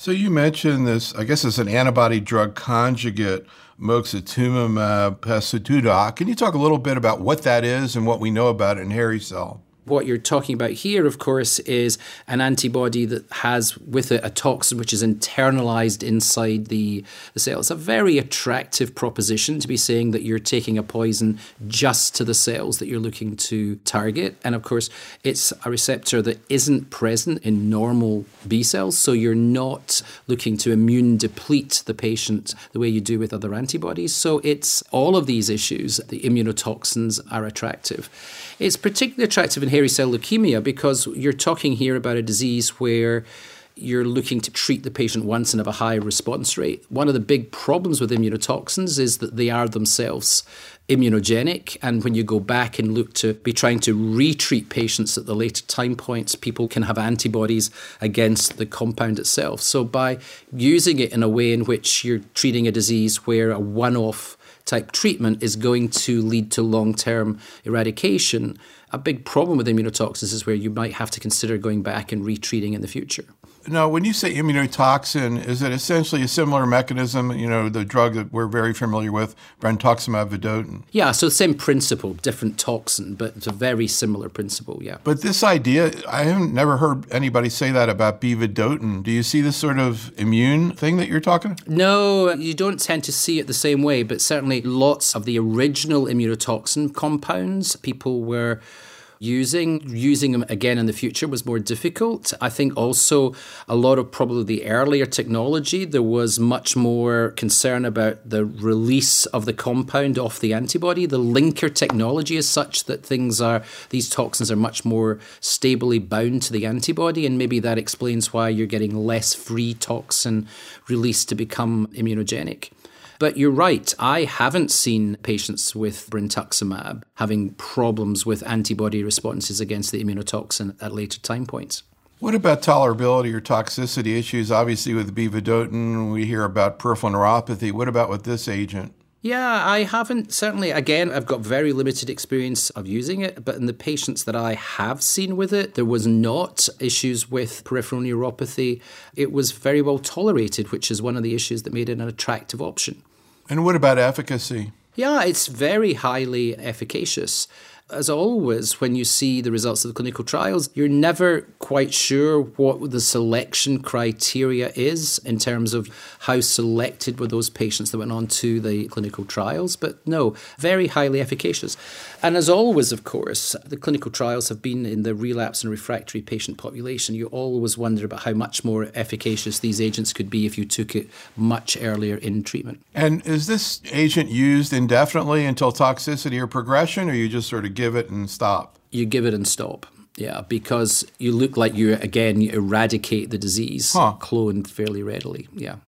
So you mentioned this, I guess it's an antibody drug conjugate, moxetumomab pasotumab. Can you talk a little bit about what that is and what we know about it in hairy cell? What you're talking about here, of course, is an antibody that has with it a toxin which is internalized inside the cell. It's a very attractive proposition to be saying that you're taking a poison just to the cells that you're looking to target. And of course, it's a receptor that isn't present in normal B cells, so you're not looking to immune deplete the patient the way you do with other antibodies. So it's all of these issues, the immunotoxins are attractive. It's particularly attractive in hairy cell leukemia because you're talking here about a disease where you're looking to treat the patient once and have a high response rate. One of the big problems with immunotoxins is that they are themselves immunogenic, and when you go back and look to be trying to retreat patients at the later time points, people can have antibodies against the compound itself. So by using it in a way in which you're treating a disease where a one-off type treatment is going to lead to long-term eradication, a big problem with immunotoxins is where you might have to consider going back and retreating in the future. Now, when you say immunotoxin, is it essentially a similar mechanism, the drug that we're very familiar with, brentuximab vedotin? Yeah, so same principle, different toxin, but it's a very similar principle, yeah. But this idea, I haven't never heard anybody say that about B vedotin. Do you see this sort of immune thing that you're talking about? No, you don't tend to see it the same way, but certainly lots of the original immunotoxin compounds people were using them again in the future was more difficult. I think also a lot of probably the earlier technology, there was much more concern about the release of the compound off the antibody. The linker technology is such that these toxins are much more stably bound to the antibody, and maybe that explains why you're getting less free toxin released to become immunogenic. But you're right, I haven't seen patients with brentuximab having problems with antibody responses against the immunotoxin at later time points. What about tolerability or toxicity issues? Obviously with B vedotin, we hear about peripheral neuropathy. What about with this agent? Yeah, I haven't. Certainly, again, I've got very limited experience of using it, but in the patients that I have seen with it, there was not issues with peripheral neuropathy. It was very well tolerated, which is one of the issues that made it an attractive option. And what about efficacy? Yeah, it's very highly efficacious. As always, when you see the results of the clinical trials, you're never quite sure what the selection criteria is in terms of how selected were those patients that went on to the clinical trials. But no, very highly efficacious. And as always, of course, the clinical trials have been in the relapse and refractory patient population. You always wonder about how much more efficacious these agents could be if you took it much earlier in treatment. And is this agent used indefinitely until toxicity or progression, or you just sort of give it and stop? You give it and stop, yeah, because you look like you eradicate the disease, clone fairly readily, yeah.